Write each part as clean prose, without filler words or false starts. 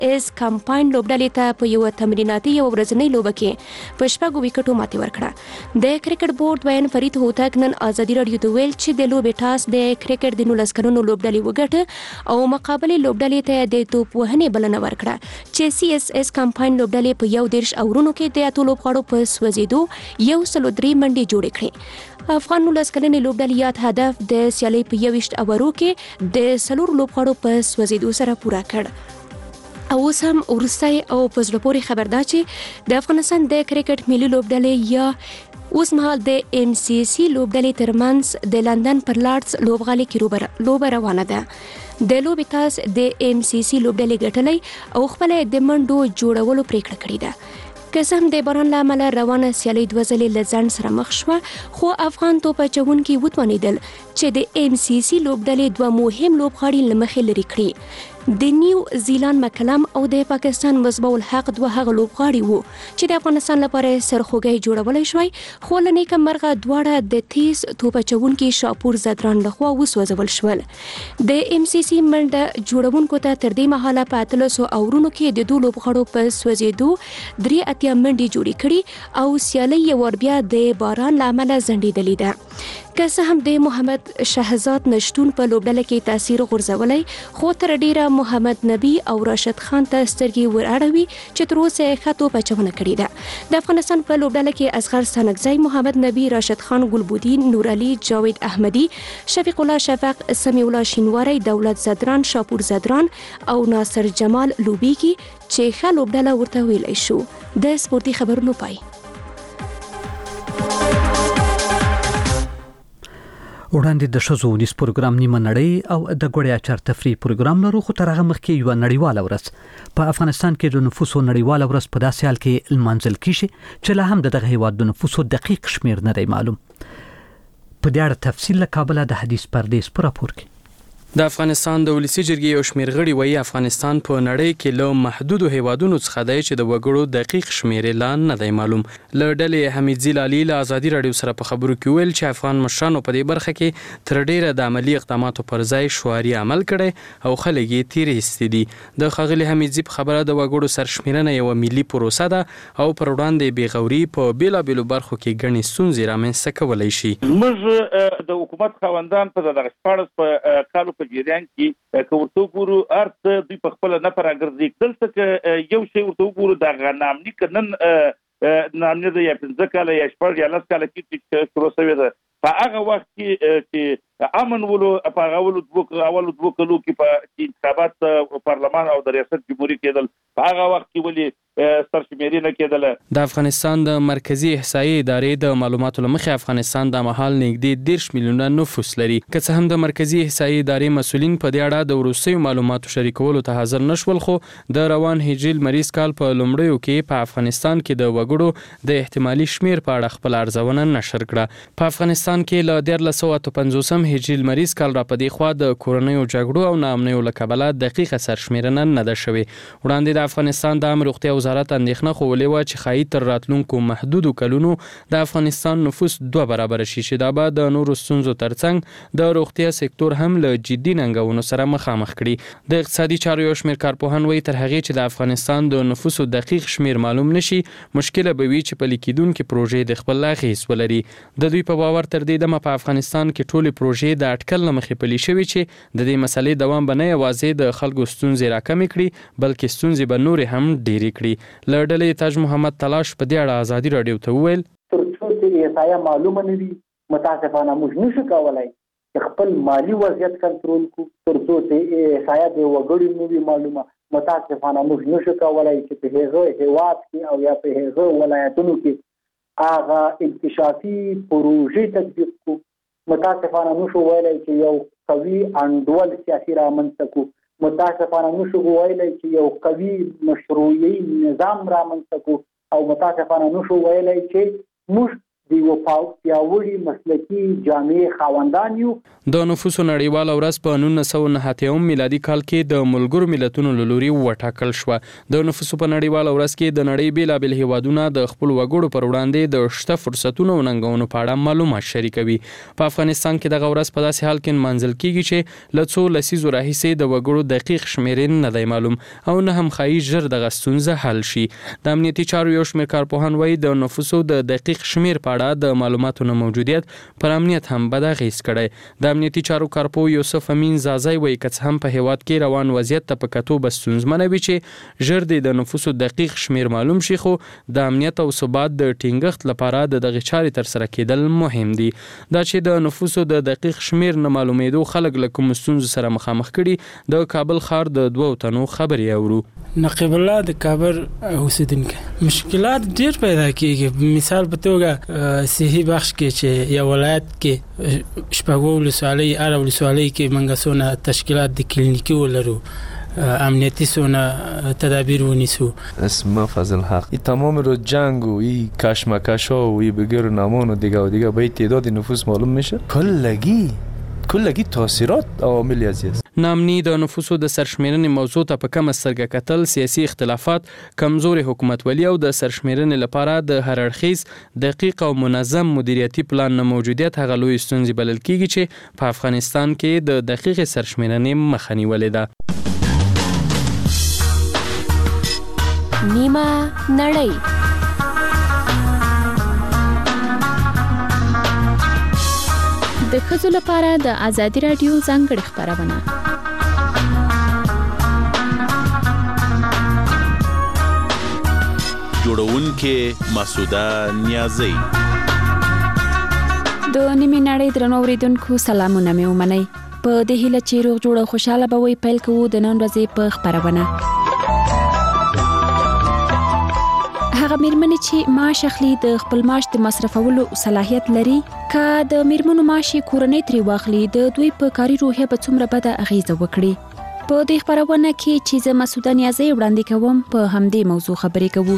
اس کمپاین لوبډلې ته په یو تمریناتي یو ورځنۍ لوبه کې په 6 وکټو ماتې ورکړه. د کرکټ بورډ وین فرید هوتک نن ازادي رادیو ته ویل چې د لوبې ټاس د کرکټ د 19 کلونو لوبډلې وګټه او مقابله لوبډلې ته د توپ وهنې بلنه ورکړه چې سی اس اس کمپاین لوبډلې په 1 اورونو کې د اتو لوبغاړو په سوځېدو 103 منډې جوړې کړې. افغان 19 کلنې لوبډلې یاد هدف د سیالۍ په 21 اورو کې د 4 لوبغاړو په سوځېدو سره پوره کړ. او اوس هم ورسته او په زړه پورې خبر ده چې د افغانستان د کرکټ ملي لوبډلې یا اوس مهال د ام سی سی لوبډلې ترمنځ د لندن پر لارډز لوبغالي کې لوبه روانه ده. د لوبې تاس د ام سی سی لوبډلې ګټلې او خپل د منډو جوړولو پریکړه کړې ده. که څه هم د باران له امله روانه سیالۍ 2 ځلې له ځنډ سره مخ شوه خو افغان توپ اچوونکي وتوانېدل چې د ام سی سی لوبډلې 2 مهم لوبغاړي له مخې لرې کړي. د نیو زیلاند مکلم او د پاکستان مصباح الحق 2 هغه لوبغاړي وو چې د افغانستان لپاره سرخوږی جوړولای شوی خو له نیکه مرغه دواړه د تیز توپ اچوونکي شاپور زدران لخوا وسوځول شول. د ام سی سی منډه جوړونکو ته تر دې مهاله په 1300 اورونو کې د 2 لوبغاړو په سوځېدو 3 منډې جوړې کړي او سیالۍ یې ور بیا د باران له امله ځنډېدلې ده. که څه هم د محمد شهزاد نشتون په لوبډله کې تاثیر غورځولی خو تر ډیره محمد نبی او راشد خان ته سترګې ور اړوي چې تر اوسه یې ښه توپ اچونه کړې ده. د افغانستان په لوبډله کې اصغر ستانکزی، محمد نبی، راشد خان ګلبودین، نور علي، جاوید احمدي، شفیق الله شفق، سمیع الله شینواری، دولت زدران، شاپور زدران او ناصر جمال لوبیږي چې ښه لوبډله ورته ویلی شو. د سپورتي خبرونو پای. وړاندې د ښځو ونیز پروګرام نیمه نړۍ او د ګوړې اچار تفریح پروګرام لرو خو تر هغه مخکې یوه نړیواله ورځ په افغانستان کې د نفوسو نړیواله ورځ په داسې حال کې لمانځل کیږي چې لا هم دغه هیواد د نفوسو دقیق شمیر نه دی معلوم. په دې اړه تفصیل له کابله د حدیث پردیس په راپور کې. د افغانستان د ولسی جرګې یو شمېر غړي وایي افغانستان په نړۍ کې له محدودو هیوادونو څخه دی چې د وګړو دقیق شمیر لا نه دی معلوم. له ډلې حمیدزی لالي له ازادي رادیو سره په خبرو کې ویل چې افغان مشرانو په دې برخه کې تر ډیره د عملی اقداماتو پر ځای شعاري عمل کړی او خلک یې تیرې ایستې دي. د ښاغلي حمیدزی په خبره د وګړو سرشمیرنه یوه ملي پروسه ده او پر وړاندې بېغوري په بېلابېلو برخو کې ګڼې ستونزې رامنځته کولی شي. موږ د حکومت خاوندان په دغه 14 په کالو په جریان کې که ورته وګورو ارته دوی په خپل نه پر راګرځي دلته که یو شی ورته وګورو د نامني کنن نامني د 15 کاله یا 14 یا 10 کاله کې شروع شوی ده په هغه وخت کې چې امن ولو په هغه اولو 2 کلو کې په انتخابات پارلمان او د ریاست جمهوریت کېدل په هغه وخت کې ولې سرشمیرنه کېدله. د افغانستان د مرکزی احصایې ادارې د معلوماتو له مخې افغانستان د مهال نږدې 10 میلیونه نفوس لري. که څه هم د مرکزی احصایې ادارې مسؤلین په دې اړه د وروستیو معلوماتو شریکولو ته حاضر نشول خو د روان هجري لمریز کال په لومړیو کې په افغانستان کې د وګړو د احتمالي شمیر په اړه خپل ارزونه نشر کړه. په افغانستان کې له 1350 هجري لمریز کال را په دې خوا د کورنیو جګړو او ناامنیو له کبله دقیقه سرشمیرنه نه ده شوې. وړاندې د افغانستان د عامه روغتیا وزارت اندېښنه خولې وه چې ښایي تر راتلونکو محدودو کلونو د افغانستان نفوس 2 برابره شي چې دا به د نورو ستونزو ترڅنګ د روغتیا سکتور هم له جدي ننګونو سره مخامخ کړي. د اقتصادي چارو یو شمېر کارپوهان وایي تر هغې چې د افغانستان د نفوسو دقیق شمیر معلوم نشي مشکله به وي چې پلي کېدونکې پروژې د خپل اغېز ولري. د دوی په باور تر دې دمه په افغانستان کې ټولې پروژې د اټکل له مخې پلي شوي چې د دې مسلې دوام به نه یوازې د خلکو ستونزې راکمې کړي بلکې ستونزې به نورې هم ډېرې کړي. له ډلې تاج محمد تلاش په دې اړه ازادي رادیو ته وویل تر څو چې احصایه معلومه نه وي متاسفانه موږ نشو کولی چې خپل مالی وضعیت کنټرول کړو. تر څو چې احصایه د وګړو نه وي معلومه متاسفانه موږ نشو کولی چې په هغه هیواد کې او یا په هغه ولایتونو کې هغه انکشافي پروژې تطبیق کړو. متاسفانه نشو ویلی چې یو قوي انډول سیاسي رامنځته کړو. متاسفانه نشو ویلی چې یو قوي مشروعي نظام رامنځته کړو او متاسفانه نشو ویلی چې موږ د یو پیاوړي مسلکي جامع خاوندان یو. د نفوسو نړیواله ورځ په 1979 میلادي کال کې د ملګرو ملتونو له لوري وټاکل شوه. د نفوسو په نړیواله ورځ کې د نړۍ بیلابل هیوادونه د خپل وګړو پر وړاندې د شته فرصتونو او ننګونو په اړه معلومات شریکوي. په افغانستان کې دغه ورځ په داسې حال کې منځل کیږي چې له څو لسیزو راهیسې د وګړو دقیق شمیرې نه دی معلوم او نه هم ښایي ژر دغه ستونزه حل شي. د امنیتي چارو یو شمېر کارپوهان وایي د نفوسو د دقیق شمیر په اړه د معلوماتو نه موجودیت پر امنیت هم بد اغېز کړی. د امنیتي چارو کارپو یوسف امین زازای وایي که څه هم په هیواد کې روان وضعیت ته په کتو به ستونزمنه وي چې ژر د نفوسو دقیق شمیر معلوم شي، خو د امنیت او ثبات د ټینګښت لپاره د دغه چارې ترسره کېدل مهم دي. دا چې د نفوسو د دقیق شمیر نه معلومېدو خلک له کوم ستونزو سره مخامخ کړي، د کابل ښار د 2 تنو خبرې اورو. نقیب الله د کابل اوسیدونکو مشکلات ډیر پیدا کیږي. مثال په توګه صحي بخش کې چې یو ولایت کې شپږو ولسوالۍ هر ولسوالۍ کې منګسونه تشکیلات د کلینیکي ولرو، امنیتی سونه تدابیر ونیسو. اسم فضل حق تمام رو جنگ و این کشمکش‌ها و این بگیر نامان و دیگه با تعداد نفوس معلوم میشه. کلگی تاثیرات عواملی است. نامنی د نفوسو د سرشمیرنې موضوع ته په کومه سترګه کتل، سیاسي اختلافات، کمزوري حکومتولي او د سرشمیرنې لپاره د هر اړخیز دقیق او منظم مدیریتي پلان نه موجودیت هغه لوی ستونزې بلل کیږي چې په افغانستان کې د دقیق سرشمیرنې مخه نیولې ده. نیمه نړۍ د ښځو لپاره د ازادي رادیو ځانګړې خپرونه. جوړونکې مسعوده نیازی. د نیمه نړۍ درنو اوریدونکو سلامونه مې ومنئ. په دې هیله چې روغ جوړ او خوشاله به وي، پیل کوو د نن ورځې په خپرونه. هغه میرمنې چې معاش اخلي د خپل معاش د مصرفولو صلاحیت لري، که د میرمنو معاش کورنۍ ترې واخلي، د دوی په کاري روحیه به څومره بده اغیزه وکړي. په دې خپرونه کې چې زه مسعوده نیازی وړاندې کوم، په همدې موضوع خبرې کوو.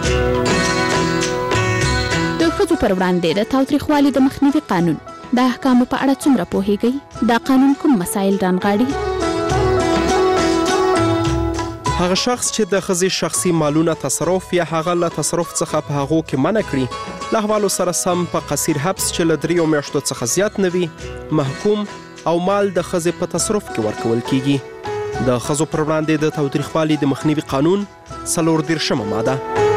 د ښځو پر وړاندې د تاوتریخوالي د مخنیوي قانون د احکامو په اړه څومره پوهیږئ؟ دا قانون کوم مسایل رانغاړي؟ هغه شخص چې د ښځې شخصي مالونه تصرف یا هغه له تصرف څخه په هغو کې منع کړي، له احوالو سره سم په قصیر حبس چې له 3 میاشتو څخه زیات نه وي محکوم او مال د ښځې په تصرف کې ورکول کیږي. د ښځو پر وړاندې د تاوتریخوالي د مخنیوي قانون 34 ماده.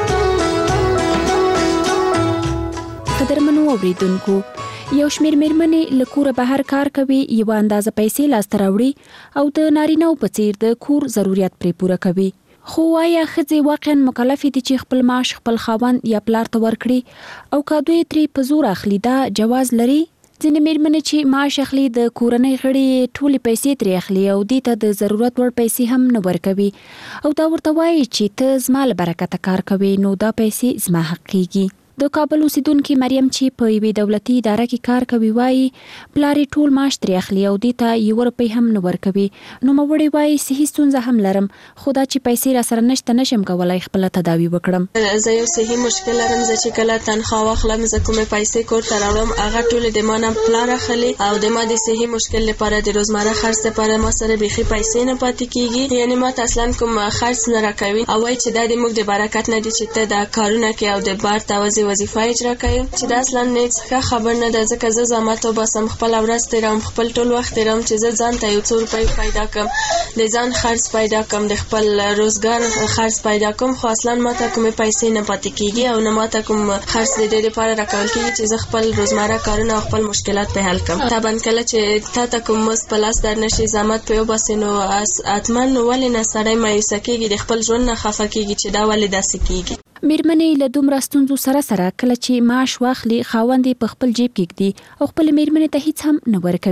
قدرمنو اوریدونکو، یو شمیر میرمنې له کوره بهر کار کوي، یو اندازه پیسې لاسته راوړي او د نارینه‌و په څیر د کور ضرورت پرې پوره کوي. خو آیا ښځې واقعا مکلفې دي چې خپل معاش خپل خاوند یا پلار ته ورکړي او که دوی ترې په زور اخلي دا جواز لري؟ ځینې میرمنې چې معاش اخلي د کورنۍ غړي ټولې پیسې ترې اخلي او دې ته د ضرورت وړ پیسې هم نه ورکوي او دا ورته وایي چې ته زما له برکته کار کوي نو دا پیسې زما حق کیږي. د کابل اوسیدونکې مریم چې په یوې دولتي اداره کې کار کوي وایي پلار یې ټول معاش ترې اخلي او دې ته 1 روپۍ هم نه ورکوي. نوموړې وایي صحي ستونزه هم لرم، خو دا چې پیسې راسره نشته نشم کولی خپله تداوي وکړم. زه یو صحي مشکل لرم، زه چې کله تنخواه واخلم زه کومې پیسې کور ته راوړم هغه ټولې د ما نه پلار اخلي او د ما د صحي مشکل لپاره د روزمره خرڅ لپاره ما سره بیخي پیسې نه پاتې کیږي. یعنې ما ته اصلا کوم خرڅ نه راکوي او وایي چې دا د موږ د برکت نه دي چې ته دا کارونه کوې او د بار توزیع وظیفه اجرا کوي، چې دا اصلا هیڅ خبر نه ده. ځکه زه زحمت وباسم، خپل ورځ تیروم، خپل ټول وخت تیروم چې زه ځان ته یو څو روپۍ پیدا کړم، د ځان خرڅ پیدا کړم، د خپل روزګار خرڅ پیدا کړم، خو اصلا ماته کومې پیسې نه پاتې کیږي او نه ماته کوم خرڅ د دې لپاره راکول کیږي چې زه خپل روزمره کارونه او خپل مشکلات په حل کړم. طبعا کله چې تا ته کوم مزد په لاس در نشي، زحمت په وباسې نو حتما ولې نه سړی مایوسه کیږي، د خپل ژوند نه خفه کیږي چې دا ولې داسې کیږي. میرمنې له دومره ستونزو سره کله چې معاش واخلي خاوند یې په خپل جیب کې ږدي او خپل میرمنې ته هیڅ هم نه ورکوي.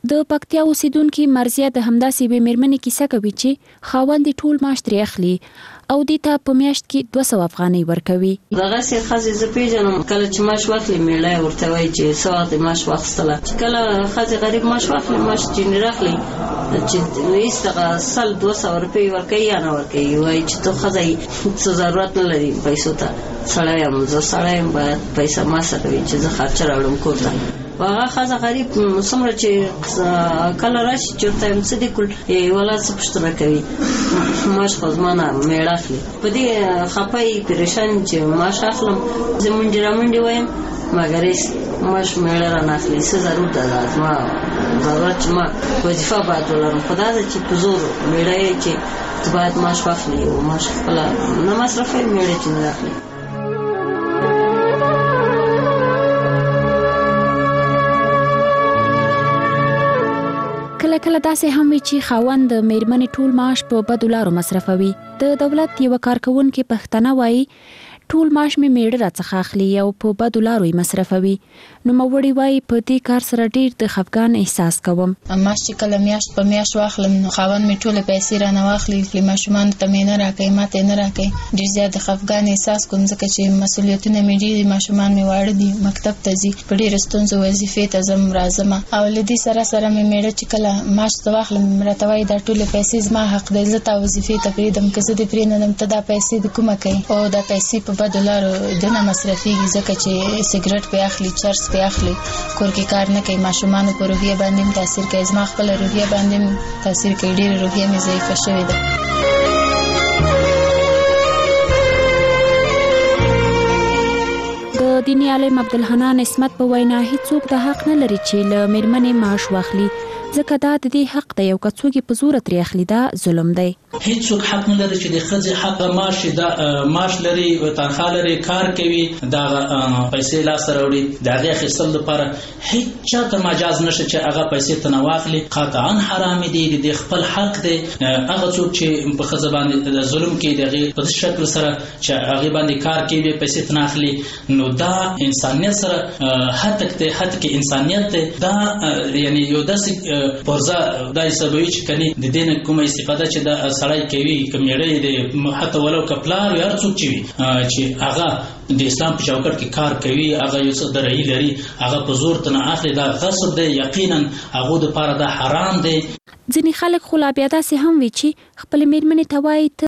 د پکتیا اوسیدونکو مرزیه د همداسې به میرمنې کیسه کوي چې خاوند ټول معاش ترې اخلي او د ته په میاشت کې 200 افغانۍ ورکوي. دغه سي خزي ز پیژنم کله چې معاش واخلي میړای ورته وایي چې سواد معاش واخستله کله خزي غریب معاش واخلي معاش چې راخلي چې ایستغه سل 200 روپۍ ورکوي یا نه ورکوي وایي چې ته خزي څه ضرورت نه لري پیسو ته سړی زه سړی باید پیسې ما سره وي چې زه خرچ راوړم کور ته. هغه خزه غریب څومره چې کله راشي چې ته هم څه دي کول ولا څه پښتنه کوي ماش خو زمانه میړه اخلي په دې خپای پریشان چې ماش اخلم زمونږ رامنډي وایم مګر ماش میړه را ناخلي څه ضرورت ده ما ضرورت ما وظیفه باید ولرم خدای دې چې په زور میړه چې ته باید ماش واخلي او ماش خپل نه مصرفي میړه چې نه اخلي. کله داسې هم وي چې خاوند د میرمنې ټول معاش په بدو لارو مصرفوي. د دولت یو کارکونکو پښتنه وایي ټول معاش مې میړه راڅخه اخلي او په بدو لارو یې مصرفوي. نو موري وایي په دې کار سره ډیر د خفګان احساس کوم. معاش چې کله میاشت په میاشت واخلم نو خاوند مې ټول پیسې را نه واخلي خپل ماشومان ته مې نه راکړي ماته نه راکړي ډیر زیات خفګان احساس کوم ځکه چې مسؤلیتونه مې ډیر ماشومان مې واړه دي مکتب ته ځي په ډیر ستونزو وظیفې ته زم راځم او لدی سره مې میړه چې کله معاش ته واخلم راته وایي دا ټول پیسې زما حق دی زه تا وظیفې ته پریدم که زه دې پرېنم ته دا پیسې د کومه کوي او دا پیسې په بدلارو دنه مصرفيږي ځکه چې سیګریټ په اخلي چرس په اخلي کور کې کار نه کوي ماشومان په روحیه باندې تاثیر کوي زما خپل روحیه باندې تاثیر کوي ډېر روحیه مې ضعیفه شوې ده. د دیني عالم عبدالحنان اسمت په وینا هیڅوک د حق نه لري چې له میرمنې معاش واخلي ځکه دا د دې حق دی او کڅوګي په زور ترې اخلي دا ظلم دی. هیڅوک حق نه لري چې د خځې حق معاش دا معاش لري او تنخواه لري کار کوي دا پیسې لاس راوړي دا غي خپل لپاره هیڅ چاته مجاز نشي چې هغه پیسې تنواخلي قطعا حرام دي د خپل حق دی. هغه څوک چې په خځه باندې ظلم کوي دغه په شکل سره چې هغه باندې کار کوي پیسې تناخلي نو دا انسانيت سره هټکته هټکه انسانيت دا یعنی یو داسې پرځه دای سبوي چې کني د دین کومه استفاده چې دا سړی کوي کمیړې د حتی ولو کپلار هر څوک چې هغه د اسلام په چوکاټ کې کار کوي هغه یو څه درې لري هغه په زور تنه اخلي دا غصب دی یقینا هغه د پاره دا حرام دی. ځینې خلک خو لا بیا داسې هم وي چې خپل میرمنې ته وایي